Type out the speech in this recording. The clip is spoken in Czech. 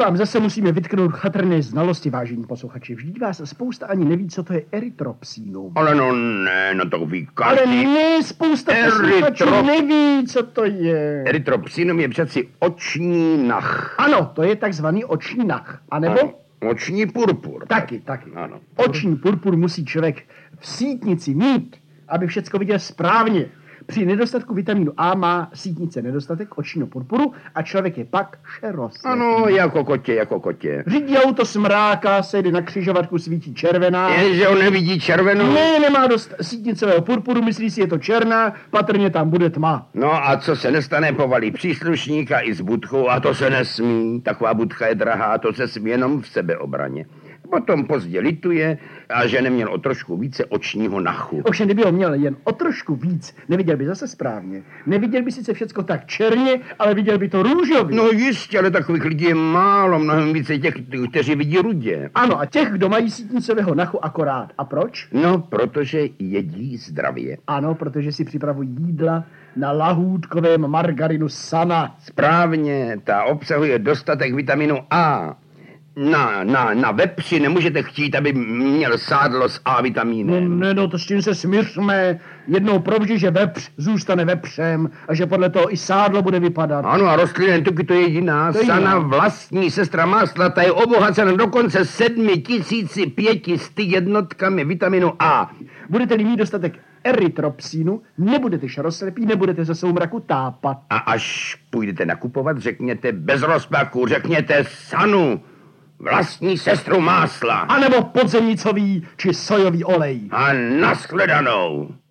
vám zase musíme vytknout chatrné znalosti, vážení posluchači. Vždyť vás spousta ani neví, co to je erytropsínum. Ale no ne, no to ví každý. Ale ne, spousta posluchačů neví, co to je. Erytropsínum je přeci oční nach. Ano, to je takzvaný oční nach. A nebo? Ano, oční purpur. Taky. Ano. Oční purpur musí člověk v sítnici mít, aby všecko viděl správně. Při nedostatku vitamínu A má sítnice nedostatek očního purpuru a člověk je pak šeroslepý. Ano, jako kotě. Řídí auto smráka, sejde na křižovatku, svítí červená. Jenže on nevidí červenou. Ne, nemá dost sítnicového purpuru, myslí si, je to černá, patrně tam bude tma. No a co se nestane, povalí příslušníka i s budkou a to se nesmí. Taková budka je drahá, to se smí jenom v sebeobraně. Potom pozdě lituje, a že neměl o trošku více očního nachu. Ovšem, kdyby ho měl jen o trošku víc, neviděl by zase správně. Neviděl by sice všecko tak černě, ale viděl by to růžově. No jistě, ale takových lidí je málo, mnohem více těch, kteří vidí rudě. Ano, a těch, kdo mají sítnicového nachu akorát. A proč? No, protože jedí zdravě. Ano, protože si připravují jídla na lahůdkovém margarinu Sana. Správně, ta obsahuje dostatek vitaminu A. Na vepři nemůžete chtít, aby měl sádlo s A vitamínem. No, to s tím se smiřme. Jednou provždy, že vepř zůstane vepřem a že podle toho i sádlo bude vypadat. Ano, a rostlinné tuky to je jediná. Sana vlastní sestra másla, ta je obohacena dokonce 7500 jednotkami vitaminu A. Budete-li mít dostatek erytropsínu, nebudete šaroslepí, nebudete ze soumraku tápat. A až půjdete nakupovat, řekněte bez rozpaku, řekněte Sanu. Vlastní sestru másla. A nebo podzemnicový či sojový olej. A nashledanou.